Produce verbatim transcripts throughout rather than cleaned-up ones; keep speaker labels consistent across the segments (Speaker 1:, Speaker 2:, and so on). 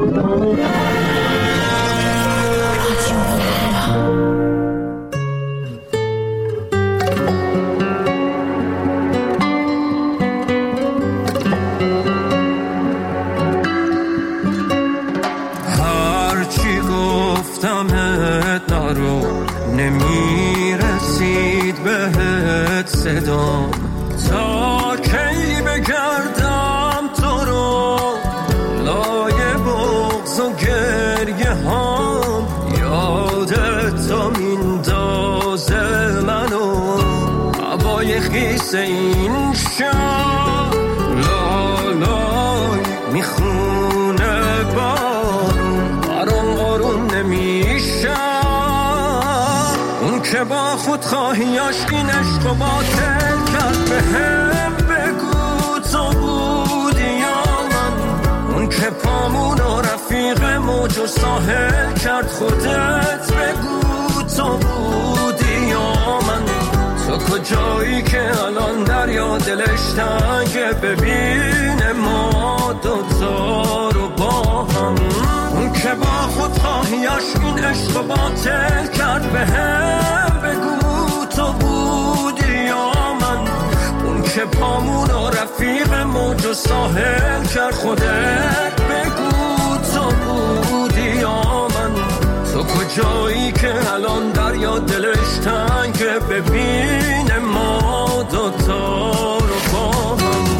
Speaker 1: صدام تا کی بگردم تو رو لای بغض و گریه هام یادت تا میندازه منو هوای خیس این شب لالای میخونه بارون برام آروم نمیشه اون که با خود خواهیاش این عشق و باطل کرد به هم بگو تو بودی یا من اون که پامون و رفیق موج و ساحل کرد خودت بگو تو بودی یا من تو کجایی که الان دریا دلش تنگه ببینه ما دوتا رو با هم اون که با خود خواهیاش این عشق و باطل کرد به هم بگو تو بودی یا من اون که پامون و رفیق موج و ساحل کرد خودت بگو تو بودی یا من تو کجایی که الان دریا دلش تنگه ببینه ما دوتا رو با هم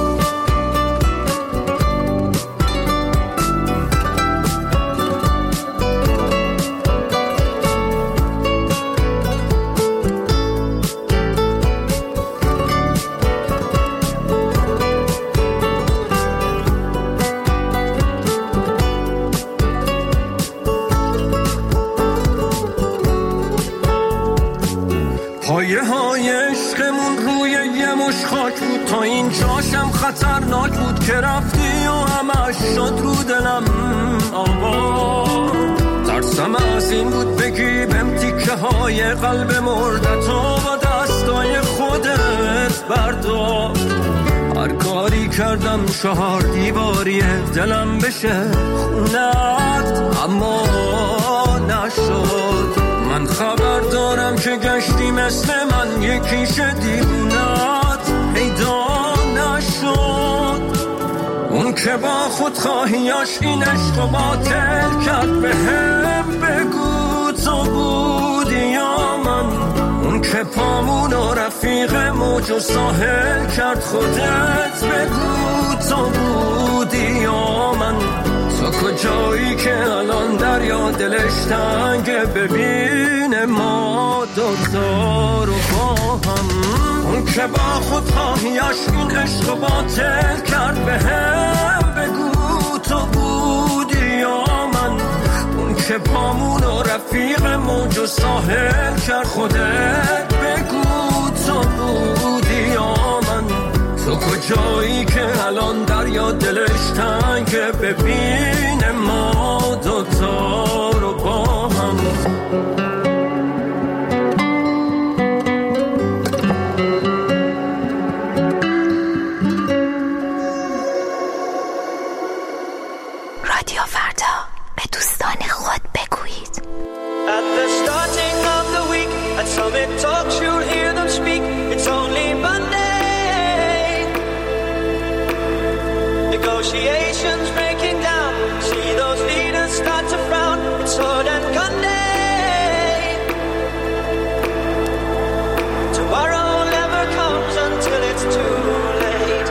Speaker 1: پایه های عشقمون روی یه مش خاک بود تا این جاشم خطرناک بود که رفتی و همش شد رو دلم آوا ترسم از این بود بگی بهم تیکه های قلب مردتو با دستای خودت بردار هر کاری کردم چهار دیواریه دلم بشه خونت اما نشد من خبر دارم که گشتی مثل من یکیش دیوونت پیدا نشد اون که با خود خواهیاش این عشق و باطل کرد به هم بگو تو بودی یا من اون که پامون و رفیق موج و ساحل کرد خودت بگو تو بودی یا من تو کجایی که الان دریا دلش تنگه ببینه ما دوتا رو با هم اون که با خود خواهیاش این عشق و باطل کرد به هم بگو تو بودی یا من اون که پامون و رفیق موج و ساحل کرد خودت بگو تو بودی یا من تو کجایی که الان دریا دلش تنگه ببینه ما دوتا رو با هم
Speaker 2: رادیو فردا به دوستان خود بگویید
Speaker 3: At the starting of the week at Summit Talks you'll hear them speak it's only Monday Negotiations breaking down. See those leaders start to frown. It's sword and gun day. Tomorrow never comes until it's too late.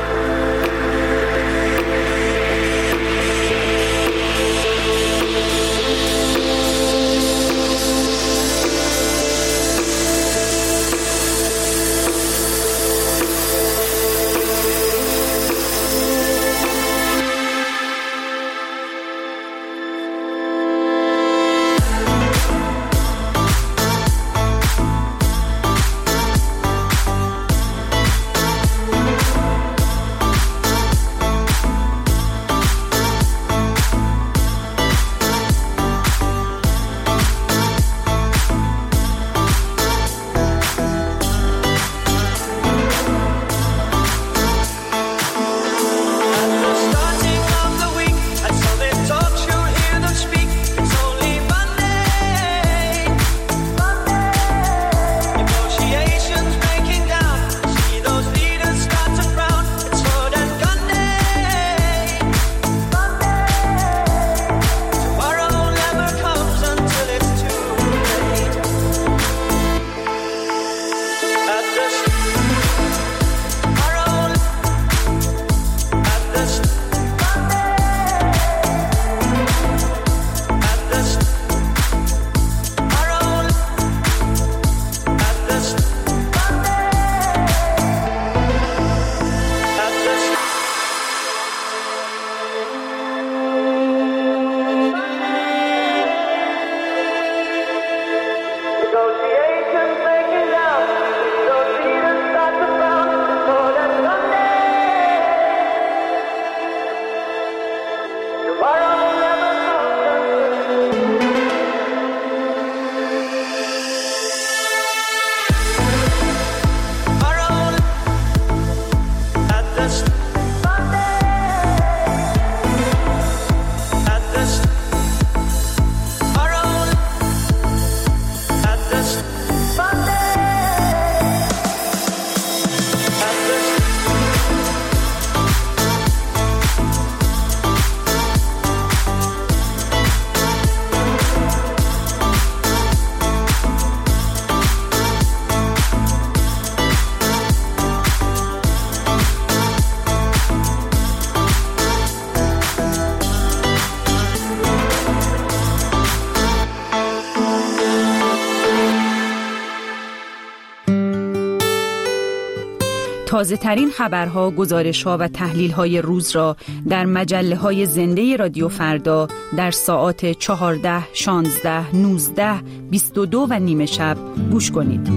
Speaker 4: تازه ترین خبرها، گزارش‌ها و تحلیل‌های روز را در مجله‌های زنده رادیو فردا در ساعات چهارده، شانزده، نوزده، بیست و دو و نیمه شب گوش کنید.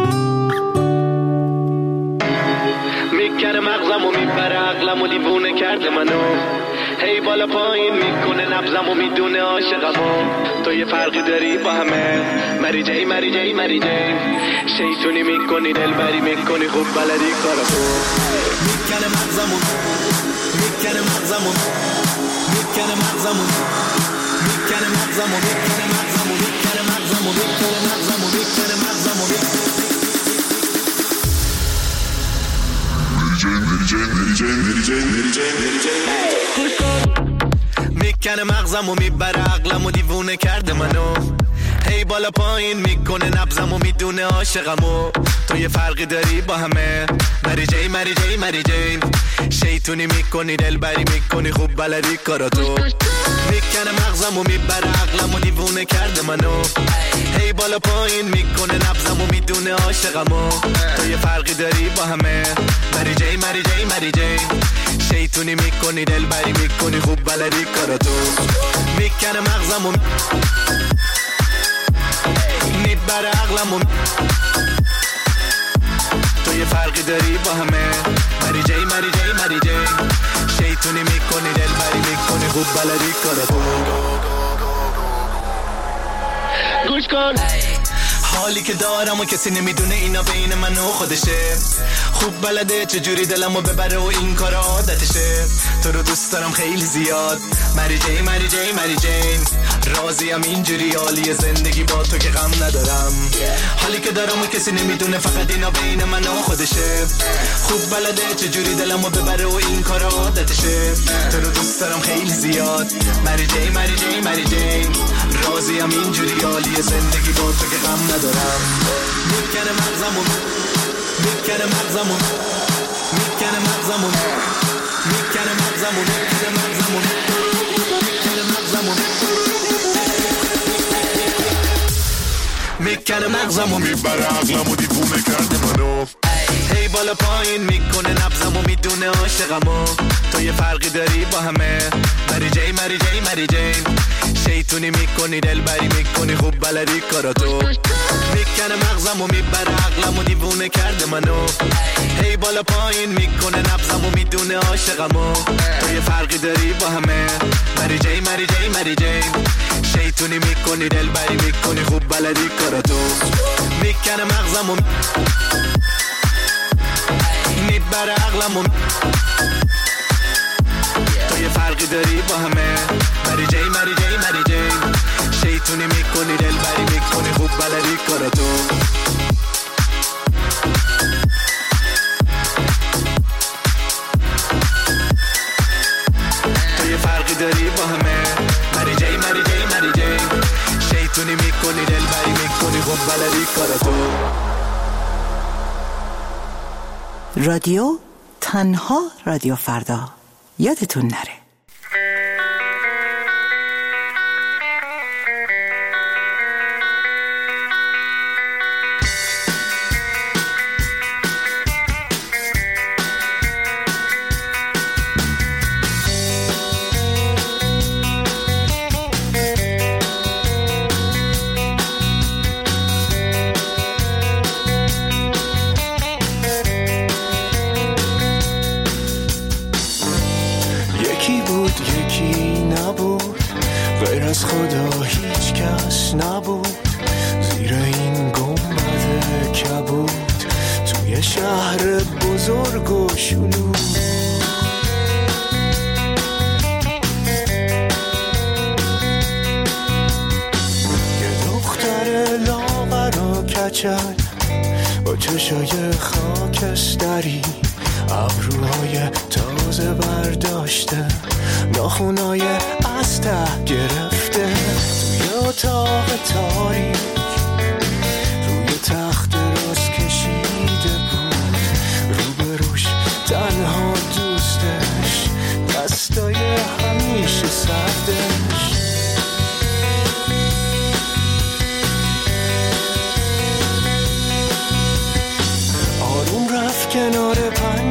Speaker 5: میکنه مغزمو میبره عقلمو دیوونه کرده منو، هی بالا پایین میکنه نبضمو میدونه عاشقمو. تو یه فرقی داری با همه، مری جی مری جی مری جی، شیطونی میکنی دلبری میکنی خوب بلدی کارو. میکنه مغزمو میکنه مغزمو میکنه مغزمو میکنه مغزمو میکنه مغزمو میکنه مغزمو میکنه مغزمو میکنه مغزمو میکنه مغزمو میبره عقلمو دیوونه کرده منو، هی بالا پایین میکنه نبضمو میدونه عاشقمو. تو یه فرقی داری با همه، مری جی مری جی مری جی، شیطونی میکنی دلبری میکنی خوب بلدی کاراتو. میکنه مغزمو میبره عقلمو دیوونه کرده منو، هی بالا پایین میکنه نبضمو میدونه عاشقمو. تو یه فرقی داری با همه، مری جی مری جی مری جی، شیطونی میکنی دلبری میکنی خوب بلدی کاراتو. میکنه مغزمو میبره عقلمو، تو یه فرقی داری با همه، مری جی مری جی مری جی، شیطونی میکنی دلبری میکنی خوب بلدی کاراتو. گوش کن حالی که دارم و کسی نمیدونه اینا بین من و خودشه، خوب بلده چجوری دلمو ببره و این کار عادتشه. تو رو دوست دارم خیلی زیاد، مری جی مری جی مری جین، راضیم اینجوری حالی زندگی با تو که غم ندارم. حالی که دارم و کسی نمیدونه فقط اینا بین من و خودشه، خوب بلده چجوری دلمو ببره و این کار عادتشه. تو رو دوست دارم خیلی زیاد، مری جی مری جی مری جین، راضیم اینجوری حالی زندگی با تو که غم ندارم. میکنه مغزمو میکنه مغزمو میکنه مغزمو میکنه مغزمو میکنه مغزمو میکنه مغزمو میکنه مغزمو میبره عقلمو دیوونه کرده منو، هی بالا پایین میکنه نبضمو میدونه عاشقمو. تو یه فرقی داری با همه، مری جی مری جی مری جی، شیطونی میکنی دلبری میکنی خوب بلدی کاراتو. میکنه مغزمو میبره عقلمو دیوونه کرده منو، هی بالا پایین میکنه نبضمو میدونه عاشقمو. تو یه فرقی داری با همه، مری جی مری جی مری جی، شیطونی میکنی دلبری میکنی خوب بلدی کاراتو. میکنه مغزمو میبره عقلمو، تو یه فرقی داری با همه، مری جی مری جی مری جی، شیطونی میکنی دلبری میکنی خوب بلدی کاراتو. تو یه فرقی داری با همه، مری جی مری جی مری جی، شیطونی میکنی دلبری میکنی خوب بلدی کاراتو.
Speaker 6: رادیو تنها رادیو فردا، یادتون نره.
Speaker 7: از خدا هیچ کس نبود، زیر این گنبد کبود توی شهر بزرگ و شلوغ. یه دختر لاغر و کچل با چشای خاکستری، ابروهای تازه برداشته، ناخونای از ته گرفته، توی اتاق تاریک روی تخت راست کشیده بود، روبروش تنها دوستش، دستای همیشه سردش. آروم رفت کنار پنجره،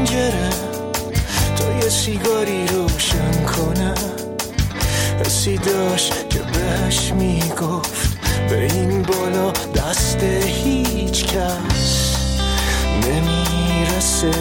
Speaker 7: داشت که بهش میگفت به این بالا دست هیچ کس نمیرسه.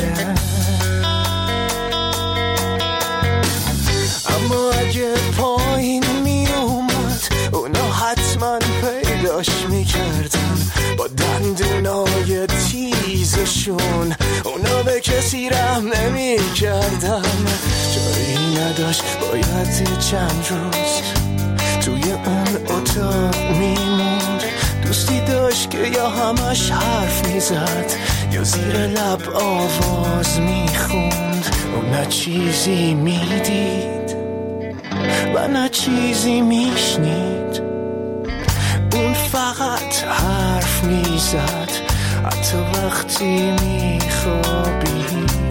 Speaker 7: اما اگه پایین میومد اونا حتما پیداش میکردن با دندونای تیزشون، اونا به کسی رحم نمیکردن. جایی نداشت باید چند روز توی اون اتاق میموند. دوستی داشت که یا همش حرف میزد یا زیر لب آواز میخوند. اون نه چیزی میدید و نه چیزی میشنید، اون فقط حرف میزد حتی وقتی میخوابید.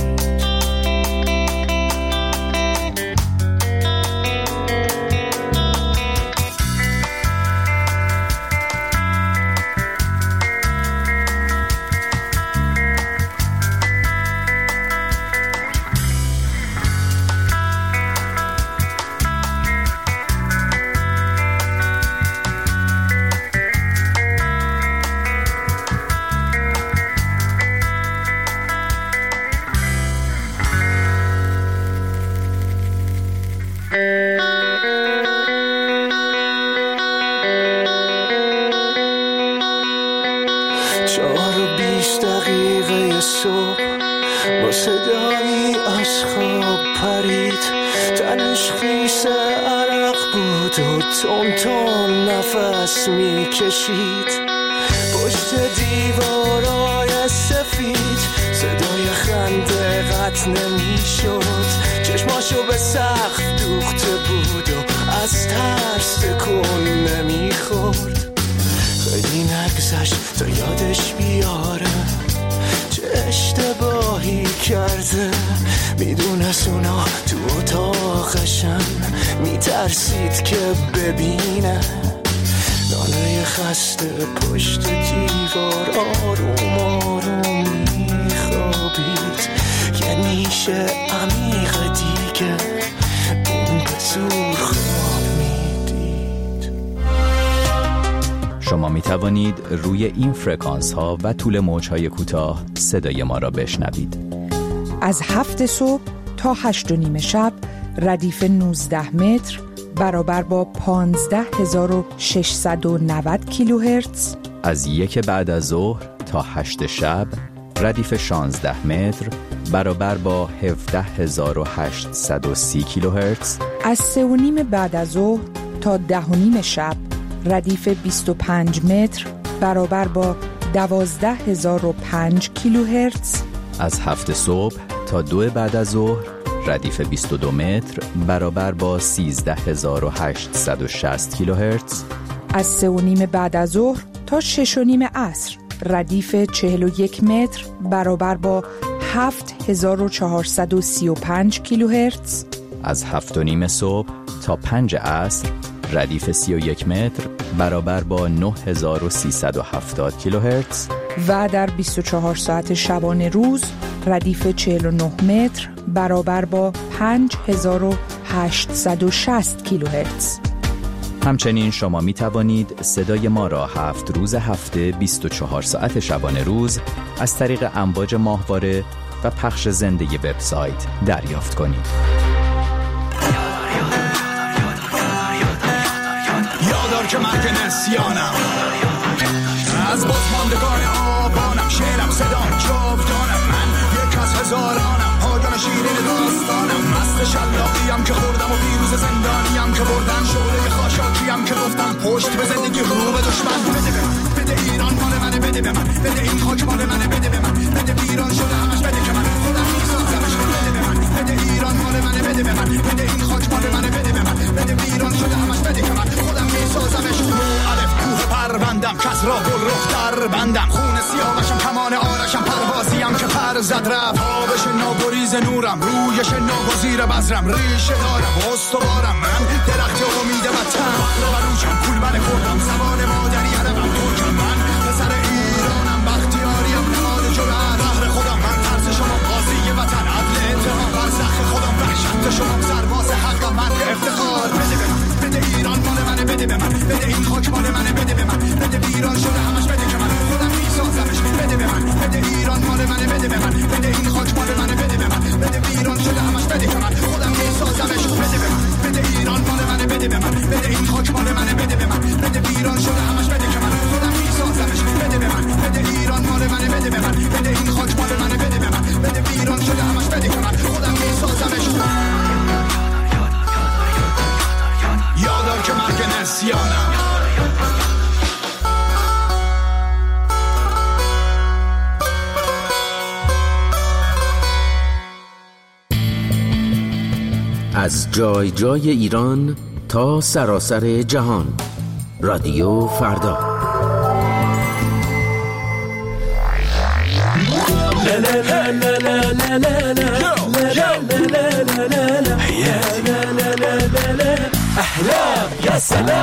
Speaker 7: چهار و بیست دقیقه صبح با صدایی از خواب پرید. تنش خیس عرق بود و تون تون نفس میکشید. پشت دیوارای سفید صدای خنده قطع نمیشد. چشماشو به سقف دوخته بود و از ترس تکون نمیخورد. خیلی نگذشت تا یادش بیاره چه اشتباهی کرده. میدونست اونا تو اتاقشن، میترسید که ببینه ناله خسته پشت دیوار آروم آروم میخوابید. یه نیشه عمیق دیگه اون به زور خواب میدید.
Speaker 8: شما می توانید روی این فرکانس ها و طول موج های کوتاه صدای ما را بشنوید.
Speaker 9: از هفت صبح تا هشت و نیم شب ردیف نوزده متر برابر با پانزده هزار و ششصد و نود کیلوهرتز.
Speaker 8: از یک بعد از ظهر تا هشت شب ردیف شانزده متر برابر با هفده هزار و هشتصد و سی کیلوهرتز.
Speaker 9: از سه و نیم بعد از ظهر تا ده و نیم شب ردیف بیست و پنج متر برابر با دوازده هزار و پنج کیلوهرتز.
Speaker 8: از هفت صبح تا دو بعد از ظهر ردیف بیست و دو متر برابر با سیزده هزار و هشتصد و شصت کیلوهرتز.
Speaker 9: از سه و نیم بعد از ظهر تا شش و نیم عصر ردیف چهل و یک متر برابر با هفت هزار و چهارصد و سی و پنج کیلوهرتز.
Speaker 8: از هفت و نیم صبح تا پنج عصر ردیف سی و یک متر برابر با نه هزار و سیصد و هفتاد کیلوهرتز.
Speaker 9: و در بیست و چهار ساعت شبانه روز ردیف چهل و نه متر برابر با پنج هزار و هشتصد و شصت کیلوهرتز.
Speaker 8: همچنین شما می توانید صدای ما را هفت روز هفته بیست و چهار ساعت شبانه روز از طریق امواج ماهواره و پخش زنده وبسایت دریافت کنید.
Speaker 5: یادار که مرگ نسیانم از بازماندگان آبانم، شعرم صدام جاودانم، من یک از هزارانم، پایان شیرین داستانم، مست شلاقیم که خوردم و پیروز زندانیم که بردن، شعله خاشاکیم که گفتم پشت به زندگی رو به دشمن. بده به من، بده ایران مال منه، بده به من، بده این خاک مال منه، بده به من، بده ایران شده همش، بده که من خودم میسازمش، بده به من، بده ایران مال منه، بده به من، بده این خاک مال منه، بده به من، بده ایران شده همش، بده که من خودم میسازمش. الف کوه پروندم کس را گل رخ در بندم، خون سیاوشم کمان آرشم، پروازیم که پر زد رفت، آبش ناگریز نورم، رویش ناگزیر بذرم، ریشه دارم استوارم، من درخت امید وطن، و روشم کول من کردم، زبان مادری عربم ترکم، من پسر ایرانم، بختیاریم نماد جرأت، بهر خودم من ترس شما، قاضی وطن، عدل انتقام، برزخ خودم، وحشت شما، سرباز حق، من افتخار. بده به من Persiana.
Speaker 10: از جای جای ایران تا سراسر جهان، رادیو فردا.
Speaker 7: احلام یا سلام.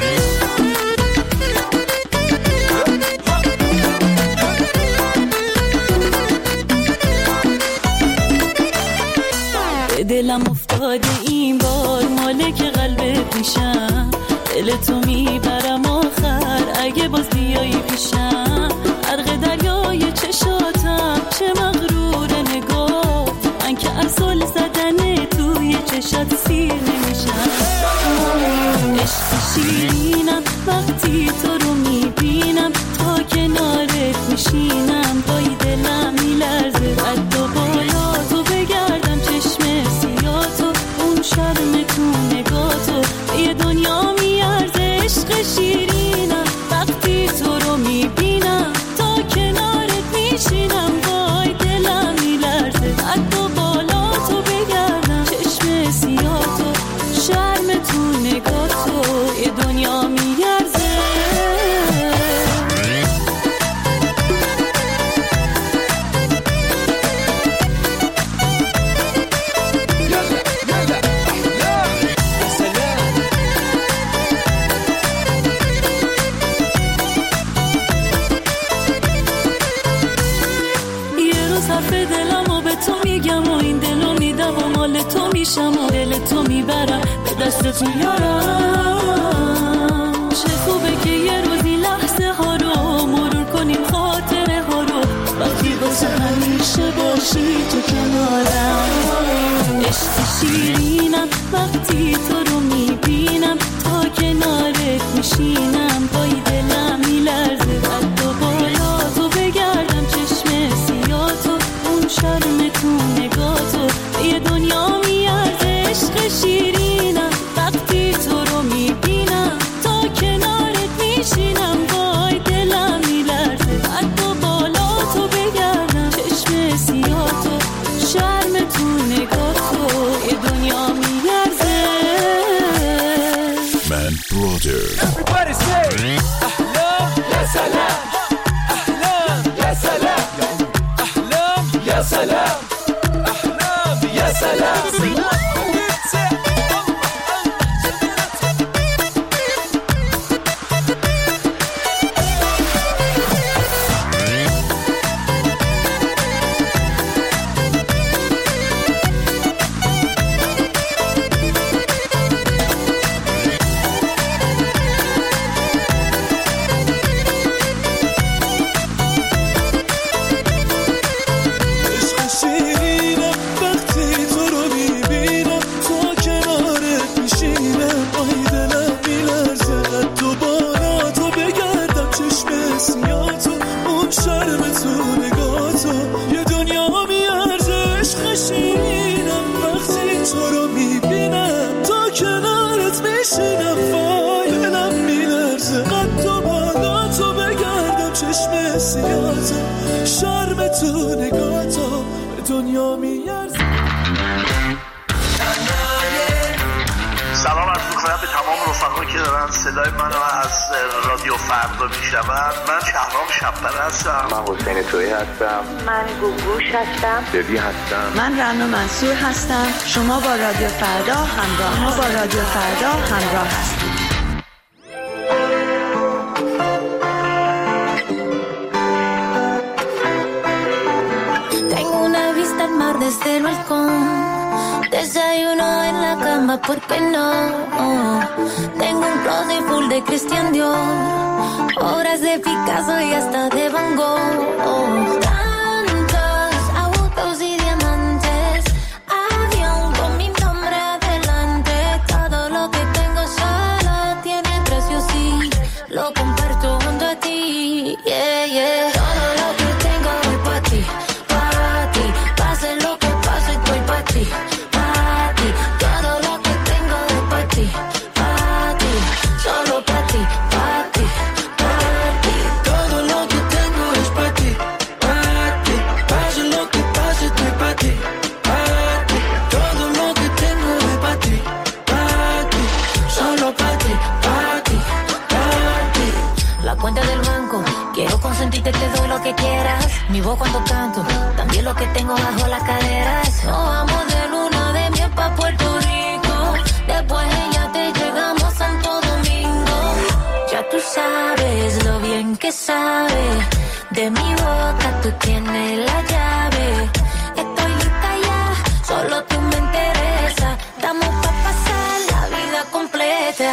Speaker 11: دلم افتاده این بار مالک قلبت میشم، دل تو میبرم آخر اگه باز بیایی پیشم. غرق دریای چشاتم چه مغرور نگاه، من که اصل زدن توی چشات سیر نمیشم. عشق شیرینم وقتی تو رو میبینم، تا کنارت میشینم پای دلم میلرزه. قد و بالا تو بگردم چشم سیاتو، اون شرم تو نگاتو یه دنیا میارزه. عشق شیرینم وقتی تو رو میبینم، تا کنارت میشینم پای دلم میلرزه. قد و بالا تو بگردم چشم سیاتو، شرم تو نگاتو یه دنیا میارزه. تو میشم و دل تو میبرم به دستت میارم. چه خوبه که یه روزی لحظه ها رو مرور کنیم، خاطره ها رو وقتی واسه همیشه باشی تو کنارم. عشق شیرینم وقتی تو رو میبینم، تا کنارت میشینم پای دلم میلرزه. قد و بالا تو بگردم چشم سیاتو، اون شرم تو نگاتو یه دنیا میارزه. عشق شیرینم وقتی تو رو میبینم، تا کنارت میشینم وای دلم میلرزه. قد و بالا تو بگردم چشم سیاتو، شرم تو نگاتو یه دنیا میارزه.
Speaker 12: من برادر
Speaker 7: Everybody say احلام یا سلام، احلام یا سلام، احلام یا سلام، احلام یا سلام. شرم تو نگاتو به دنیا میارزه.
Speaker 13: سلام عرض می‌کنم به تمام رفقایی که دارن صدای منو از رادیو فردا میشنون. من شهرام شب‌پره هستم.
Speaker 14: من حسین تویی هستم.
Speaker 15: من گوگوش هستم.
Speaker 14: دبی هستم.
Speaker 16: من رنا منصور هستم. شما با رادیو فردا همراه شما با رادیو فردا همراه هستید.
Speaker 17: Desde el balcón, desayuno en la cama, ¿por qué no? Oh, tengo un closet full de Christian Dior, obras de Picasso y hasta de Van Gogh. Oh, tantos autos y diamantes, avión con mi nombre adelante. Todo lo que tengo solo tiene precio, sí, lo comparto junto a ti. Yeah, yeah. Todo lo que tengo voy pa' ti. Lo que pase estoy pa' ti, pa' ti. Todo lo que tengo es pa' ti, pa' ti. Solo sentirte te doy lo que quieras. Mi voz cuando canto, también lo que tengo bajo las caderas. Nos vamos de luna de miel pa' Puerto Rico. Después ella te llegamos a Santo Domingo. Ya tú sabes lo bien que sabe. De mi boca tú tienes la llave. Estoy lista ya, solo tú me interesa. Estamos pa' pasar la vida completa.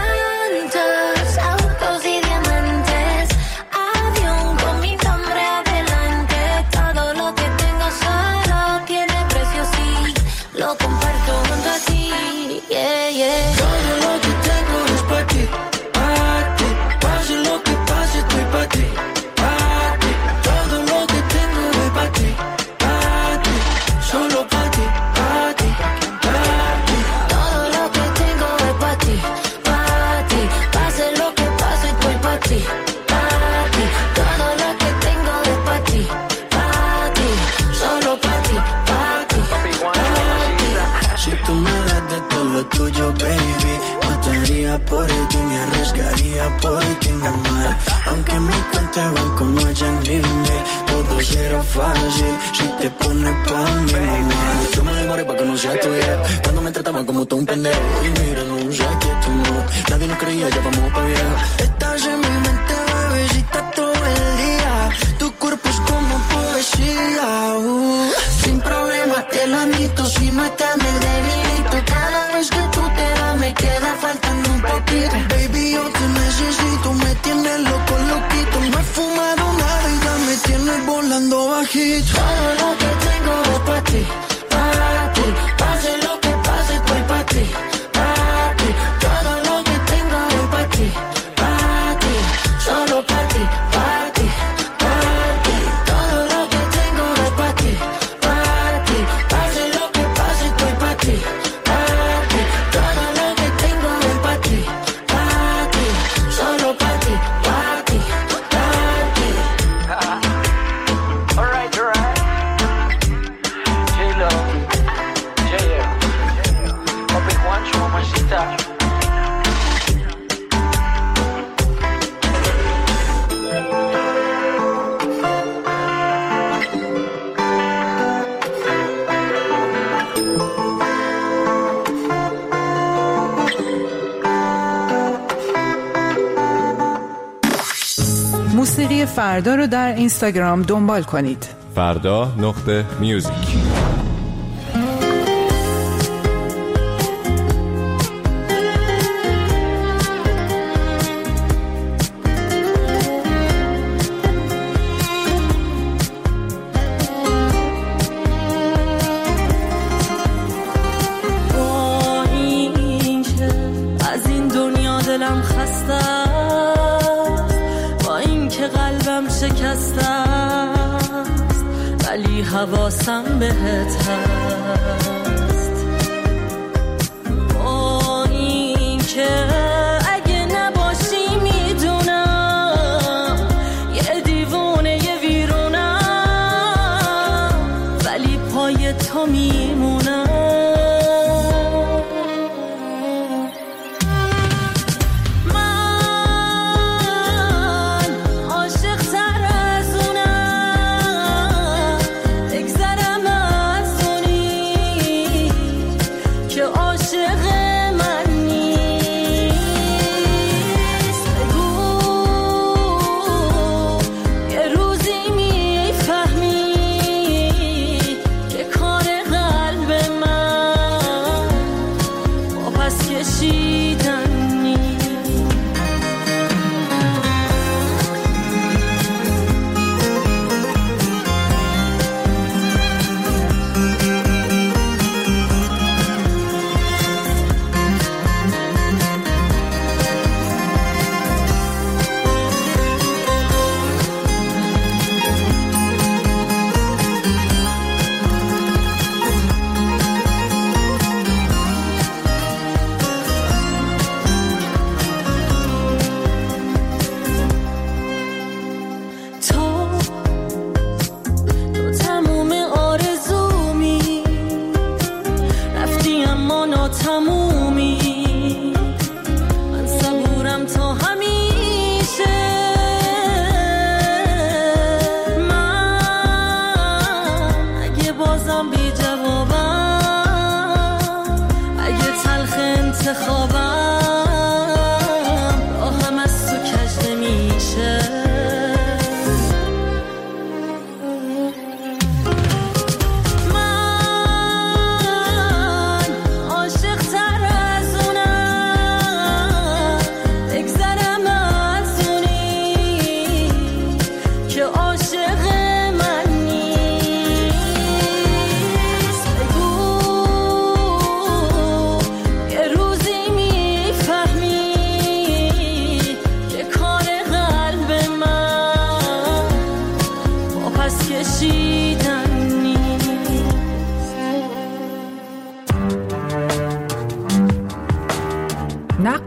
Speaker 17: Tantos autos y diamantes, avión con mi nombre adelante. Todo lo que tengo solo tiene precio, sí. Lo comparto junto a ti, yeah, yeah.
Speaker 7: Todo lo que tengo es pa' ti, pa' ti. Pase lo que pase, estoy pa' ti, pa' ti. Todo lo que tengo es pa' ti, pa' ti. Solo pa' ti, pa' ti, pa' ti.
Speaker 17: Todo lo que tengo es pa' ti, pa' ti. Pase lo que pase, estoy pa' ti, pa' ti. Todo lo que tengo es pa' ti, pa' ti. Solo pa' ti, pa' ti, pa' ti.
Speaker 7: Si tú me das de todo lo tuyo, baby, mataría por ti, me arriesgaría por ti, mamá. Aunque mi cuenta de banco no haya límite, todo será fácil si te pones pa' mí, mamá. Yo me demoré pa' que no sea tuya, cuando me trataban como todo un pendejo. Y mira, no sé que tú no, nadie nos creía, ya vamos pa' viejo. Estás en mi mente, bebecita, todo el día. Tu cuerpo es como poesía, uh. Sin problema te lo admito, si no estás me delito. Cada vez que tú te vas me queda faltando un poquito. Baby, yo te necesito, me tienes loco, loquito. No he fumado nada y ya me tienes volando bajito.
Speaker 17: Todo lo que tengo es pa' ti, pa' ti. Pase lo que pase, estoy pa' ti, pa' ti. Todo lo que tengo es pa' ti, pa' ti. Solo pa' ti, pa' ti, pa' ti. Todo lo que tengo es pa' ti, pa' ti. Pase lo que pase, estoy pa' ti, pa' ti. Todo lo que tengo es pa' ti, pa' ti. Solo pa' ti, pa' ti, pa' ti.
Speaker 13: Alright, alright. J-Lo, J-L, Papi Juancho, mamacita.
Speaker 9: موسیقی فردا رو در اینستاگرام دنبال کنید.
Speaker 12: فردا نقطه میوزیک.
Speaker 11: با این که از این دنیا دلم خسته است، با این که قلبم شکسته است، ولی حواسم بهت هست. با این که اگه نباشی میدونم یه دیوونه یه ویرونم، ولی پای تو میمونم.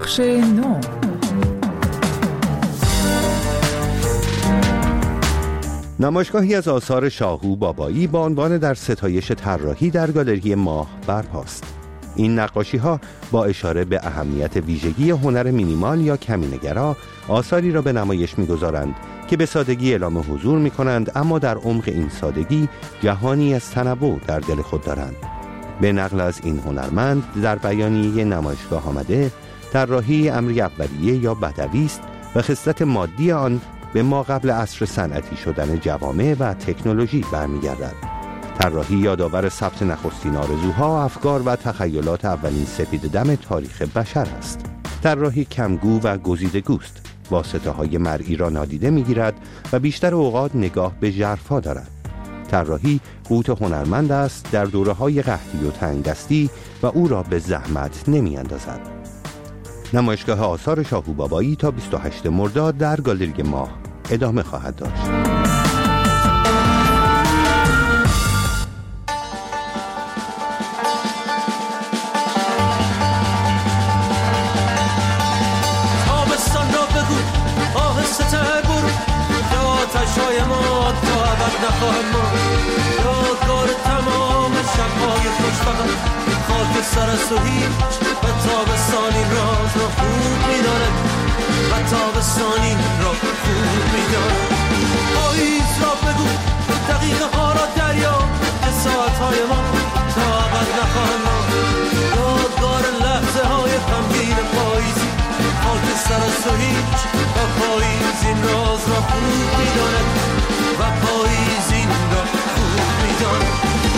Speaker 9: بخش نو.
Speaker 18: نمایشگاهی از آثار شاهو بابایی با عنوان در ستایش طراحی در گالری ماه برپاست. این نقاشی‌ها با اشاره به اهمیت ویژگی هنر مینیمال یا کمینه‌گرا آثاری را به نمایش می‌گذارند که به سادگی اعلام حضور می‌کنند، اما در عمق این سادگی جهانی از تنوع در دل خود دارند. به نقل از این هنرمند در بیانیه نمایشگاه آمده، طراحی امری اولیه یا بدوی است و خصلت مادی آن به ما قبل عصر صنعتی شدن جوامع و تکنولوژی برمیگردد. طراحی یادآور ثبت نخستین آرزوها، افکار و تخیلات اولین سپید دم تاریخ بشر است. طراحی کمگو و گزیدگوست، واسطه های مرئی را نادیده میگیرد و بیشتر اوقات نگاه به ژرفا دارد. طراحی قوت هنرمند است در دوره‌های قحطی و تنگدستی و او را به زحمت نمی‌اندازد. نمایشگاه آثار شاهو بابایی تا بیست و هشتم مرداد در گالری ماه ادامه خواهد داشت.
Speaker 1: تابستان را بگو آهسته تر برو، یا آتش‌های ما تا ابد نخواهد ماند. یادگار تمام شب‌های خوشبخت خاک سر است و هیچ، و تابستانی راز را خوب می‌داند، و تابستانی را خوب می‌داند. پاییز را بگو دقیقه ها را دریا، که ساعت‌های ما تا ابد نخواهد ماند. یادگار لحظه های غمگین پاییزی خاک سر است و هیچ، و پاییز این راز را خوب می‌داند، و پاییز این را خوب می‌داند.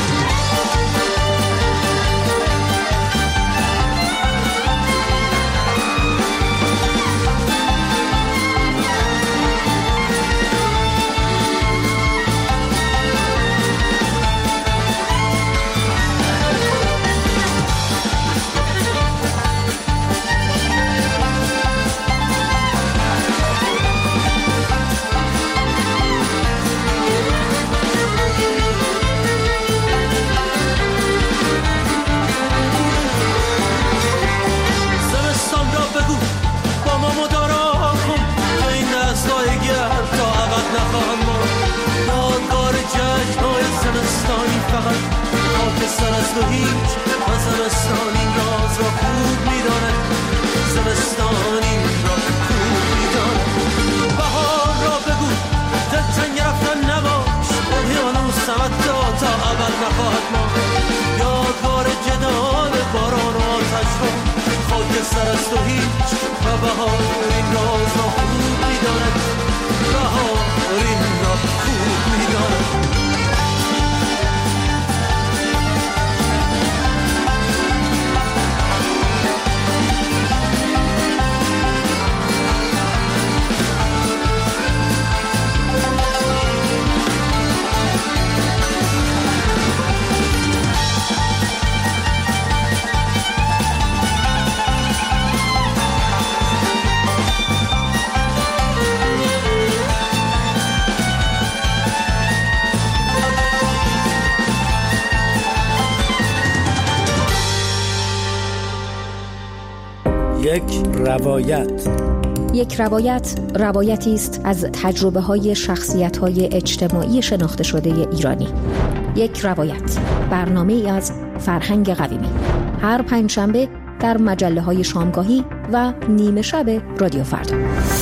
Speaker 1: سر است و هیچ، و زمستان این راز را خوب می‌داند، زمستان این را خوب می‌داند. بهار را بگو دلتنگ رفتن نباش، اقیانوس سمت تا ابد نخواهد ماند. یادگار جدال باران و آتش را خاک سر است و هیچ، و بهار این راز را خوب می‌داند، بهار این را خوب می‌داند.
Speaker 19: یک روایت.
Speaker 20: یک روایت روایتی است از تجربه های شخصیت های اجتماعی شناخته شده ایرانی. یک روایت، برنامه ای از فرهنگ قویمی، هر پنجشنبه در مجله های شامگاهی و نیمه شب رادیو فردا.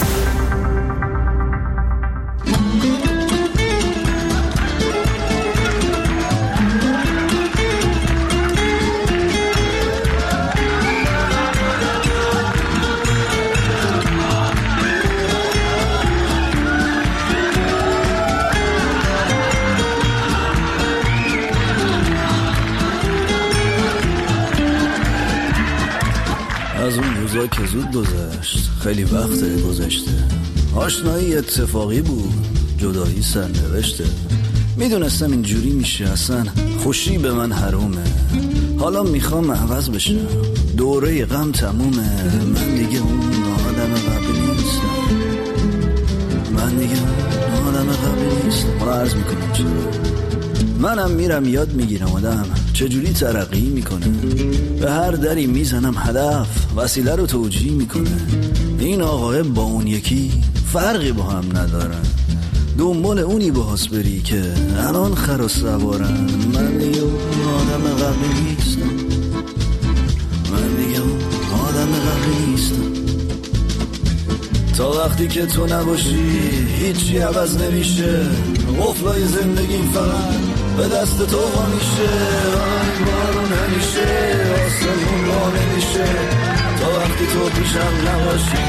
Speaker 19: از اون روزا که زود گذشت، خیلی وقت گذشته. آشنایی اتفاقی بود، جدایی سرنوشته. میدونستم اینجوری میشه، اصلا خوشی به من حرومه. حالا میخوام عوض بشم، دوره غم تمومه. من دیگه اون آدم قبلی نیستم، من دیگه اون آدم قبلی نیستم. حالا عرض میکنم چرا. منم میرم یاد میگیرم آدم چجوری ترقی میکنه. به هر دری میزنم هدف وسیله رو توجیه میکنه. این آقای با اون یکی فرقی با هم ندارن، دنبال اونی باهاس بری که الان خر و سوارن. من دیگه آدم قبلی نیستم، من دیگه آدم قبلی نیستم. تا وقتی که تو نباشی هیچی عوض نمیشه. قفلای زندگیم فقط به دست تو ها میشه. آی بارون همیشه آسمون ها نمیشه تا وقتی تو پیشم نباشی.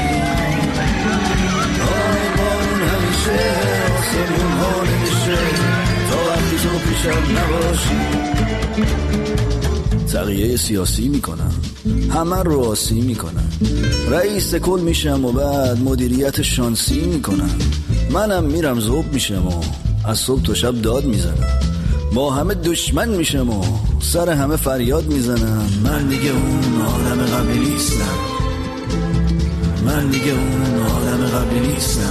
Speaker 19: آی بارون همیشه آسمون ها نمیشه تا وقتی تو پیشم نباشی. تغییه سیاسی میکنم، همه رو آسی میکنم، رئیس کل میشم و بعد مدیریت شانسی میکنم. منم میرم ذوب میشم و از صبح تا شب داد میزنم. با همه دشمن میشم و سر همه فریاد میزنم. من دیگه اون آدم قبلی نیستم، من دیگه اون آدم قبلی نیستم.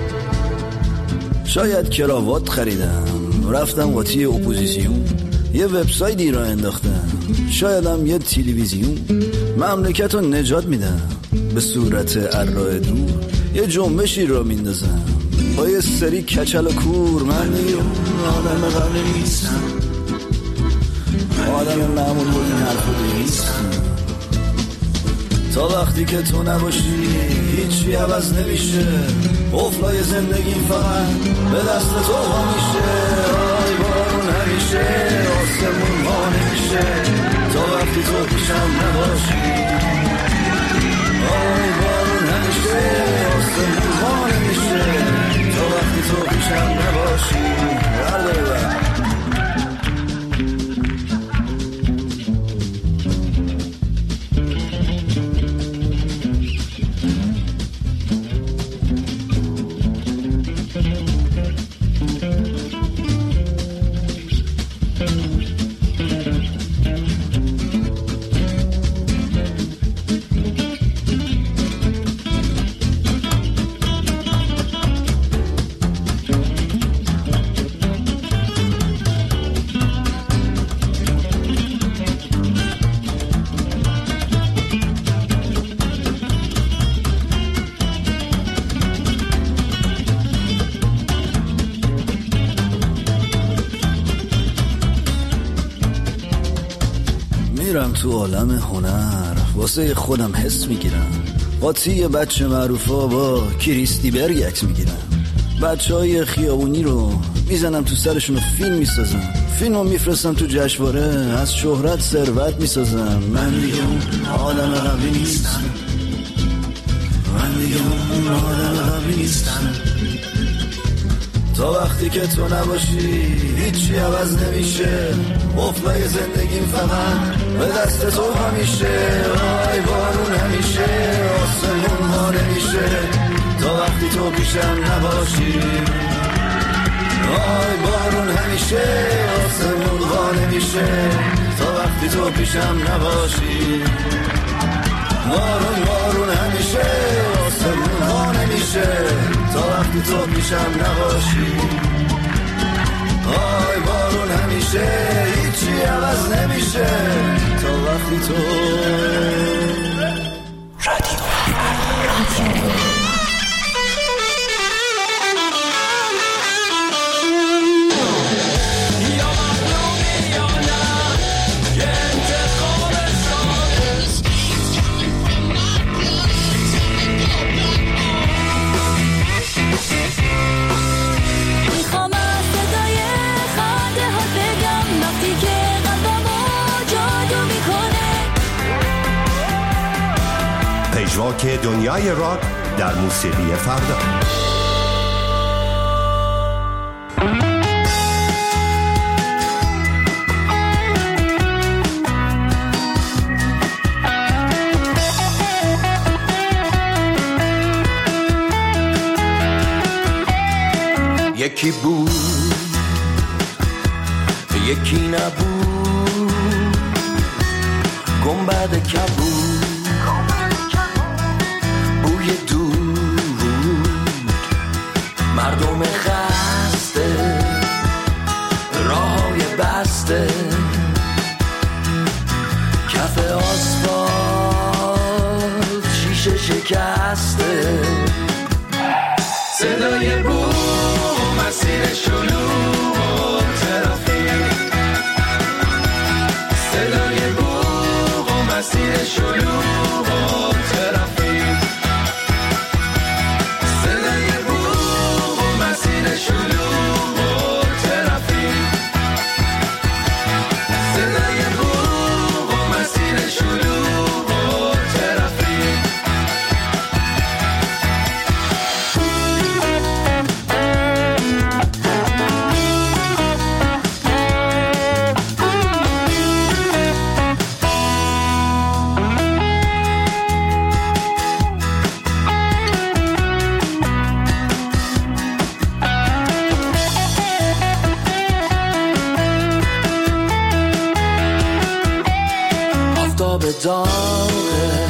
Speaker 19: شاید کراوات خریدم، رفتم قاطی اپوزیسیون، یه وبسایتی را انداختم، شایدم یه تلویزیون. مملکت رو نجات میدم به صورت ارائه دور، یه جنبشی را میندازم با یه سری کچل و کور. من دیگه آدم قبلی نیستم، آدم معمول بود این حرف رو نیستم. تا وقتی که تو نباشی هیچی عوض نمیشه. قفلای زندگیم فقط به دست تو ها میشه. آی بارون همیشه آسمون ها نمیشه تا وقتی تو پیشم نباشی. آی بارون همیشه آسمون ها نمیشه تا وقتی تو پیشم نباشی. بله بله میرم تو عالم هنر، واسه خودم حس میگیرم. قاطی بچه معروفا با کریستی برگ عکس میگیرم. بچه های خیابونی رو میزنم تو سرشون و فیلم میسازم. فیلم رو میفرستم تو جشنواره، از شهرت ثروت میسازم. من دیگه اون آدم قبلی نیستم، من دیگه اون آدم قبلی نیستم. تا وقتی که تو نباشی هیچی عوض نمیشه. قفلای زندگیم فقط به دست تو همیشه. آی بارون همیشه آسمون ها نمیشه تا وقتی تو پیشم نباشی. آی بارون همیشه آسمون ها نمیشه تا وقتی تو پیشم نباشی. بارون بارون همیشه آسمون ها نمیشه تا وقتی تو پیشم نباشی. آی بارون همیشه هیچی عوض نمیشه تا وقتی تو رادیو رادیو
Speaker 18: که دنیای راک در موسیقی فردا.
Speaker 1: یکی بود یکی نبود، گنبد کبود بوی دود، مردم خسته راههای بسته
Speaker 7: بسته.
Speaker 5: صدای بوم و مسیر شلوغ و ترافیک، صدای بوم و مسیر شلوغ و ترافیک، صدای بوم و مسیر شلوغ و ترافیک، صدای بوم و مسیر شلوغ و ترافیک.
Speaker 7: داغه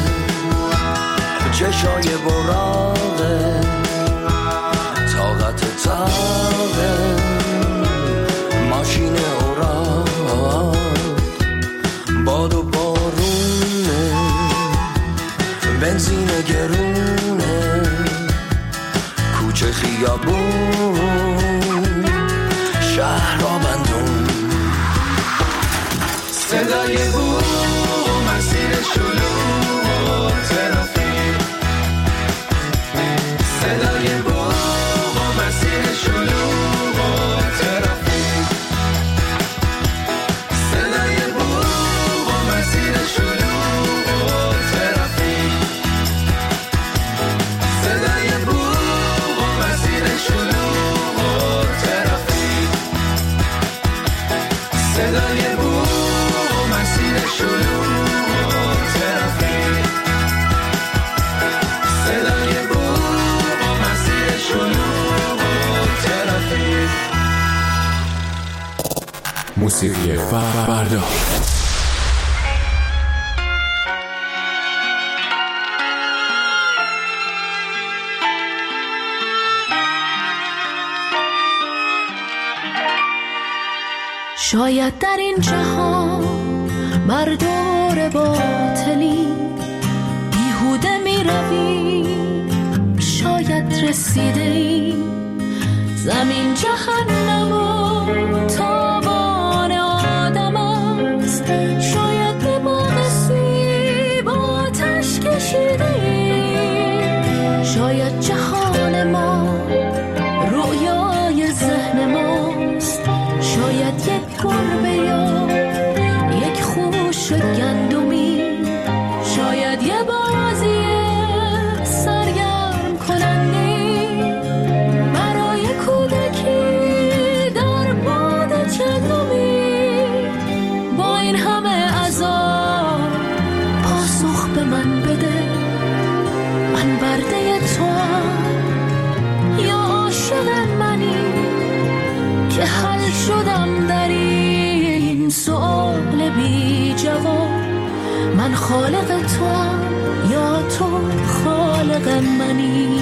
Speaker 7: چشای براغه طاقت تاغه ماشین اوراق باد و بارونه بنزین گرونه کوچه خیابون شهر را بندون
Speaker 5: صدای بوم مسیر شلوغ و ترافیک، صدای بوم و مسیر شلوغ و ترافیک، صدای بوم و مسیر شلوغ و ترافیک، صدای بوم و مسیر شلوغ و ترافیک، صدای بوم و مسیر شلوغ
Speaker 12: موسیقی فردا.
Speaker 11: شاید در این جهان مردور باطلی بیهوده می روی، شاید رسیده ای زمین جهنم و تابان آدم است، شاید به باغ سیب آتش کشیده ای، شاید جهان ما رویای ذهن ماست، شاید یک گربه یا یک خوش گندمی، شاید یه بازی سرگرم کننده برای کودکی در باد چندمی. با این همه عذاب پاسخ به من بده، من برده تو هم یا عاشق منی که حل شدم در این سؤال بی جواب. من خالق تو هم یا تو خالق منی.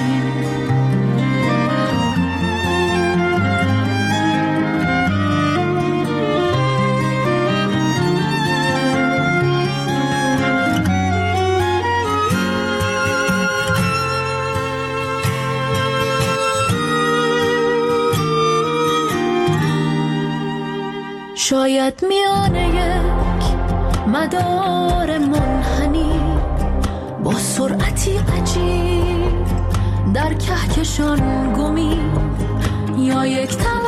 Speaker 11: شاید میانه یک مدار منحنی با سرعتی عجیب در کهکشان گمی، یا یک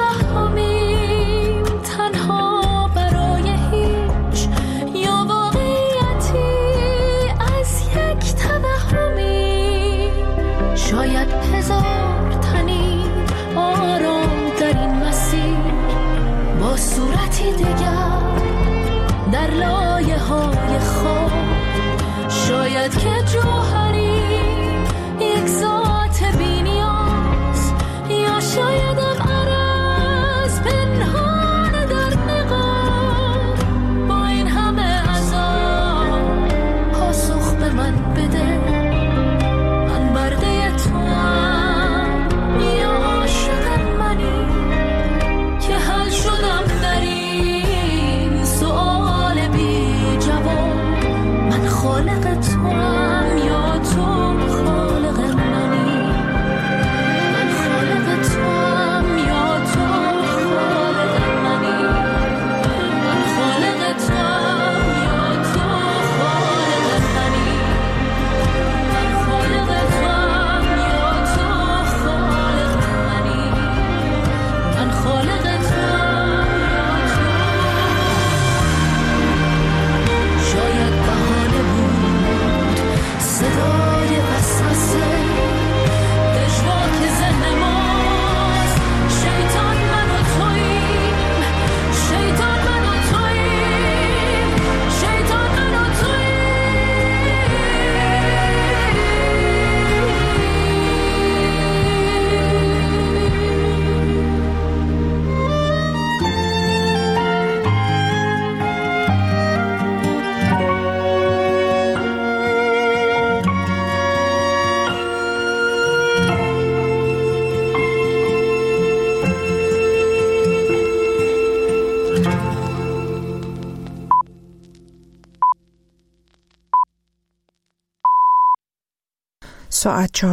Speaker 11: توهمی تنها برای هیچ، یا واقعیتی از یک توهمی. شاید هزار تنی آرام در این مسیر با صورتی دیگر در لایه های خواب، شاید که جوهری یک ذات بی نیاز، یا شایدم عرض پنهان در نقاب. با این همه عذاب پاسخ به من بده، من برده تو هم یا عاشق منی که حل شدم در این سؤال بی جواب. من خالق تو هم یا تو
Speaker 9: ساعت